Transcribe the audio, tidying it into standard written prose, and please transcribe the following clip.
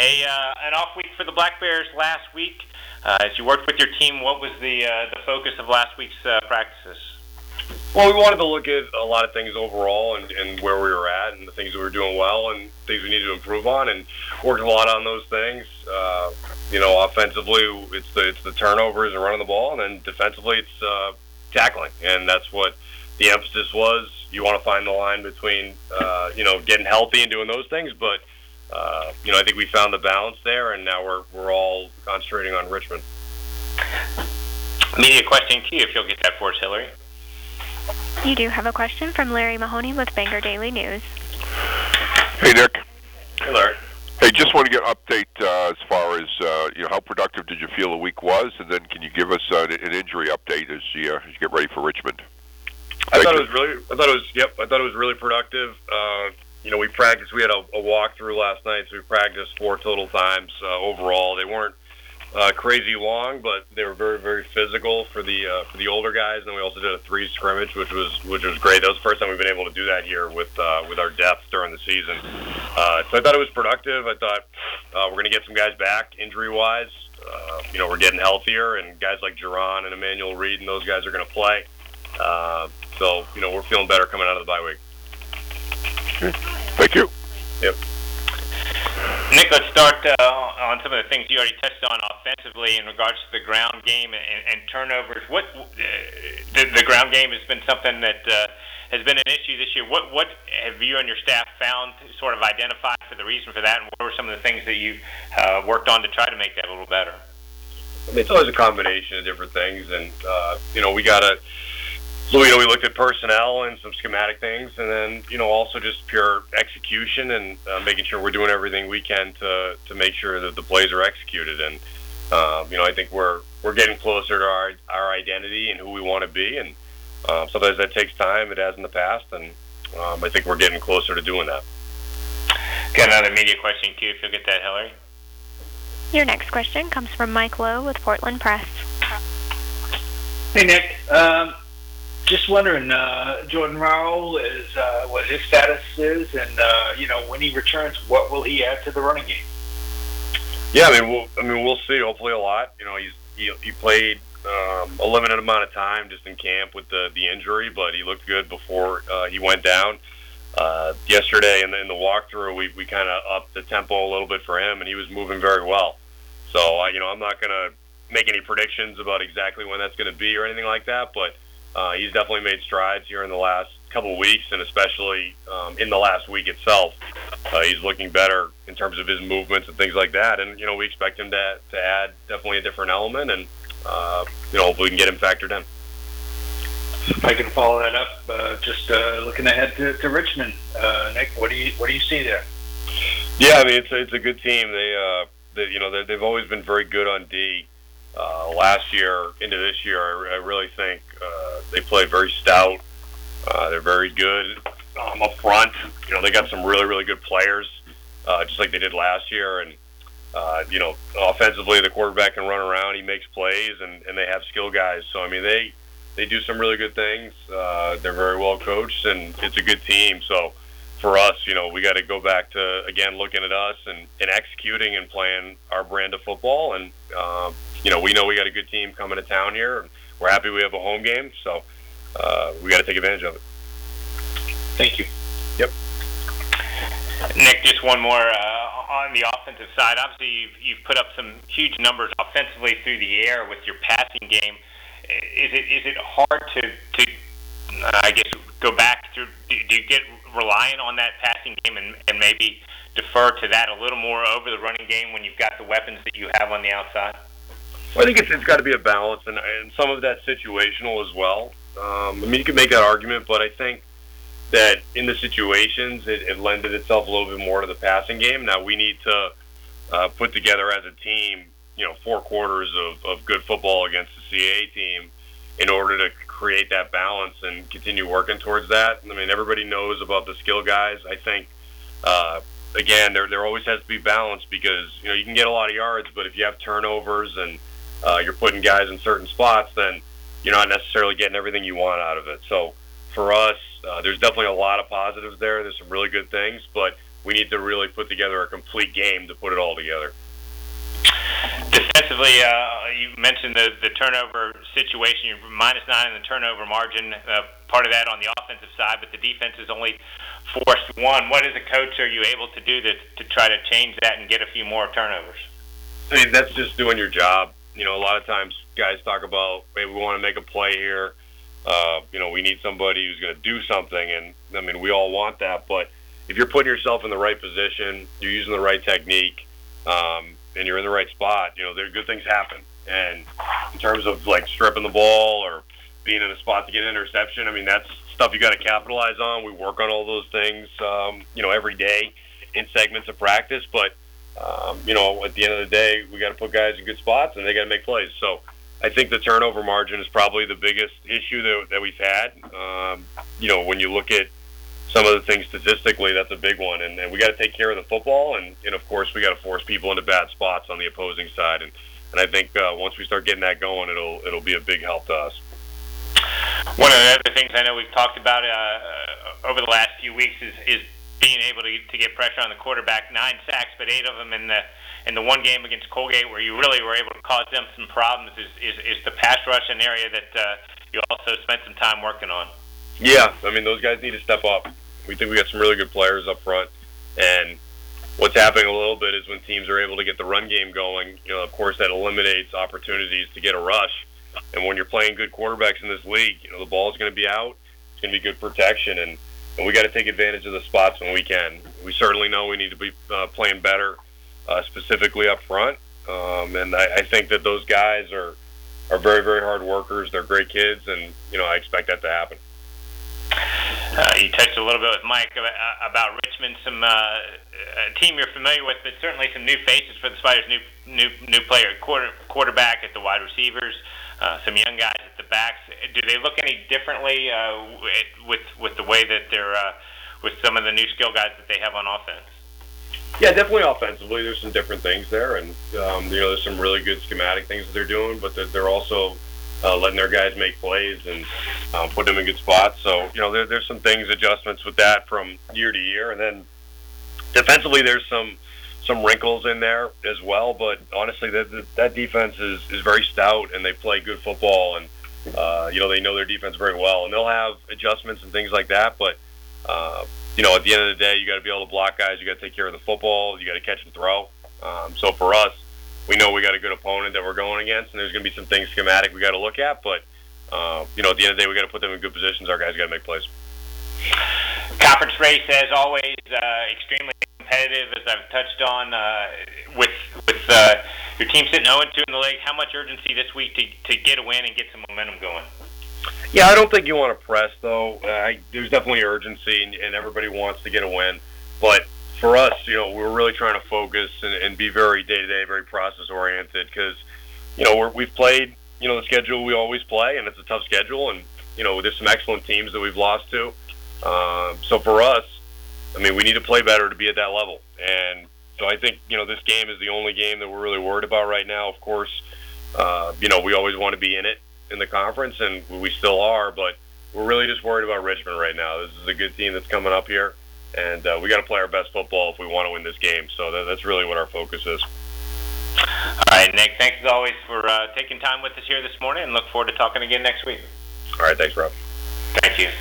An off week for the Black Bears last week. As you worked with your team, what was the focus of last week's practices? Well, we wanted to look at a lot of things overall and where we were at and the things that we were doing well and things we needed to improve on, and worked a lot on those things. Offensively, it's the turnovers and running the ball, and then defensively, it's tackling, and that's what the emphasis was. You want to find the line between getting healthy and doing those things, but I think we found the balance there, and now we're all concentrating on Richmond. Media question Q, if you'll get that for us, Hillary. You do have a question from Larry Mahoney with Bangor Daily News. Hey, Nick. Hey, Larry. Hey, just want to get an update as far as how productive did you feel the week was, and then can you give us an injury update as you get ready for Richmond? I thought it was really productive. We practiced. We had a walkthrough last night, so we practiced 4 total times overall. They weren't crazy long, but they were very, very physical for the older guys. And then we also did a 3 scrimmage, which was great. That was the first time we've been able to do that here with our depth during the season. So I thought it was productive. I thought we're going to get some guys back injury-wise. We're getting healthier, and guys like Jerron and Emmanuel Reed and those guys are going to play. So we're feeling better coming out of the bye week. Thank you. Yep. Nick, let's start on some of the things you already touched on offensively in regards to the ground game and turnovers. What the ground game has been something that has been an issue this year. What have you and your staff found to sort of identify for the reason for that, and what were some of the things that you worked on to try to make that a little better? It's always a combination of different things, and we got to. So, we looked at personnel and some schematic things, and then, also just pure execution and making sure we're doing everything we can to make sure that the plays are executed. And, I think we're getting closer to our identity and who we want to be. And sometimes that takes time. It has in the past. And I think we're getting closer to doing that. Got another media question, Q, if you'll get that, Hillary. Your next question comes from Mike Lowe with Portland Press. Hey, Nick. Just wondering, Jordan Rowell is what his status is, and when he returns, what will he add to the running game? Yeah, we'll see. Hopefully, a lot. He played a limited amount of time just in camp with the injury, but he looked good before he went down. Yesterday in the walkthrough, we kind of upped the tempo a little bit for him, and he was moving very well. So I'm not going to make any predictions about exactly when that's going to be or anything like that, but. He's definitely made strides here in the last couple of weeks, and especially in the last week itself. He's looking better in terms of his movements and things like that. And, we expect him to add definitely a different element, and, hopefully we can get him factored in. If I can follow that up, just looking ahead to Richmond, Nick, what do you see there? Yeah, it's a good team. They've always been very good on D. Last year into this year, I really think they play very stout. They're very good up front. They got some really, really good players, just like they did last year. And, offensively, the quarterback can run around. He makes plays, and they have skill guys. So, they do some really good things. They're very well coached, and it's a good team. So, for us, we got to go back to, again, looking at us and executing and playing our brand of football. And, we know we got a good team coming to town here. We're happy we have a home game, so we got to take advantage of it. Thank you. Yep. Nick, just one more on the offensive side. Obviously, you've put up some huge numbers offensively through the air with your passing game. Is it hard to I guess, go back through? Do you get reliant on that passing game and maybe defer to that a little more over the running game when you've got the weapons that you have on the outside? Well, I think it's got to be a balance, and some of that situational as well. You can make that argument, but I think that in the situations, it lended itself a little bit more to the passing game. Now, we need to put together as a team, 4 quarters of good football against the CAA team in order to create that balance and continue working towards that. Everybody knows about the skill guys. I think, again, there always has to be balance because, you can get a lot of yards, but if you have turnovers and you're putting guys in certain spots, then you're not necessarily getting everything you want out of it. So for us, there's definitely a lot of positives there. There's some really good things, but we need to really put together a complete game to put it all together. Defensively, you mentioned the turnover situation. You're -9 in the turnover margin. Part of that on the offensive side, but the defense has only forced 1. What, as a coach, are you able to do to try to change that and get a few more turnovers? I mean, that's just doing your job. You know, a lot of times guys talk about, hey, we want to make a play here. You know, we need somebody who's going to do something, and I mean, we all want that. But if you're putting yourself in the right position, you're using the right technique, and you're in the right spot, you know, there good things happen. And in terms of like stripping the ball or being in a spot to get an interception, I mean, that's stuff you got to capitalize on. We work on all those things, you know, every day in segments of practice. But you know, at the end of the day, we got to put guys in good spots, and they got to make plays. So I think the turnover margin is probably the biggest issue that we've had. You know, when you look at some of the things statistically, that's a big one. And we got to take care of the football, and of course, we got to force people into bad spots on the opposing side. And I think once we start getting that going, it'll be a big help to us. One of the other things I know we've talked about over the last few weeks is being able to get pressure on the quarterback. 9 sacks, but 8 of them in the one game against Colgate, where you really were able to cause them some problems. Is the pass rush an area that you also spent some time working on? Yeah, I mean, those guys need to step up. We think we got some really good players up front, and what's happening a little bit is when teams are able to get the run game going, you know, of course that eliminates opportunities to get a rush. And when you're playing good quarterbacks in this league, you know, the ball's going to be out. It's going to be good protection, and we got to take advantage of the spots when we can. We certainly know we need to be playing better, specifically up front. And I think that those guys are very, very hard workers. They're great kids, and you know, I expect that to happen. You touched a little bit with Mike about Richmond, some a team you're familiar with, but certainly some new faces for the Spiders. New player quarterback at the wide receivers, some young guys at the backs. Do they look any differently with the way that they're with some of the new skill guys that they have on offense? Yeah, definitely offensively. There's some different things there, and you know, there's some really good schematic things that they're doing, but they're also letting their guys make plays and put them in good spots. So, you know, there's some things, adjustments with that from year to year. And then defensively, there's some wrinkles in there as well. But honestly, that defense is very stout, and they play good football. And, you know, they know their defense very well. And they'll have adjustments and things like that. But, you know, at the end of the day, you got to be able to block guys. You got to take care of the football. You got to catch and throw. So for us, we know we got a good opponent that we're going against, and there's going to be some things schematic we got to look at. But, you know, at the end of the day, we got to put them in good positions. Our guys got to make plays. Conference race, as always, extremely competitive, as I've touched on, with your team sitting 0-2 in the league. How much urgency this week to get a win and get some momentum going? Yeah, I don't think you want to press, though. There's definitely urgency, and everybody wants to get a win. But for us, you know, we're really trying to focus and be very day-to-day, very process-oriented because, you know, we've played, you know, the schedule we always play, and it's a tough schedule, and, you know, there's some excellent teams that we've lost to. So for us, I mean, we need to play better to be at that level. And so I think, you know, this game is the only game that we're really worried about right now. Of course, you know, we always want to be in it in the conference, and we still are, but we're really just worried about Richmond right now. This is a good team that's coming up here. And we got to play our best football if we want to win this game. So that's really what our focus is. All right, Nick, thanks as always for taking time with us here this morning, and look forward to talking again next week. All right, thanks, Rob. Thank you.